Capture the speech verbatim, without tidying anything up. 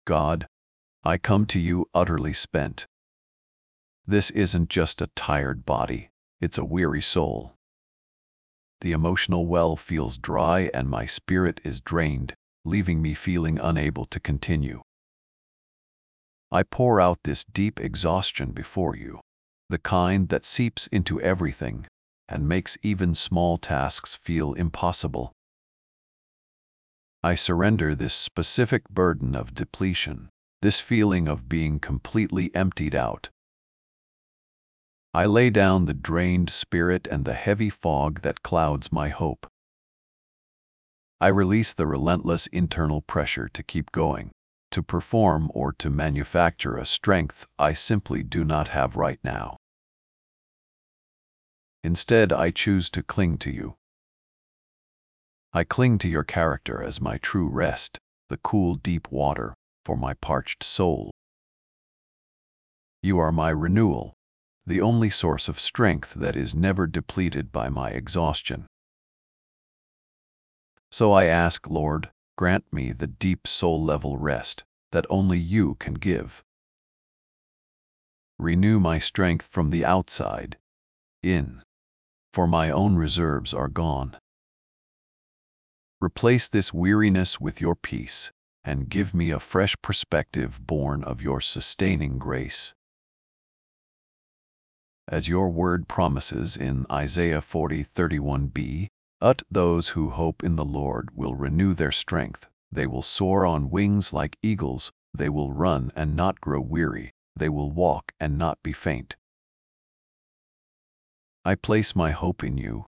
God, I come to you utterly spent. This isn't just a tired body, it's a weary soul. The emotional well feels dry and my spirit is drained, leaving me feeling unable to continue. I pour out this deep exhaustion before you, the kind that seeps into everything and makes even small tasks feel impossible. I surrender this specific burden of depletion, this feeling of being completely emptied out. I lay down the drained spirit and the heavy fog that clouds my hope. I release the relentless internal pressure to keep going, to perform or to manufacture a strength I simply do not have right now. Instead, I choose to cling to you. I cling to your character as my true rest, the cool, deep water for my parched soul. You are my renewal, the only source of strength that is never depleted by my exhaustion. So I ask, Lord, grant me the deep soul-level rest that only you can give. Renew my strength from the outside in, for my own reserves are gone. Replace this weariness with your peace, and give me a fresh perspective born of your sustaining grace. As your word promises in Isaiah forty thirty-one b, "Ut those who hope in the Lord will renew their strength, they will soar on wings like eagles, they will run and not grow weary, they will walk and not be faint." I place my hope in you,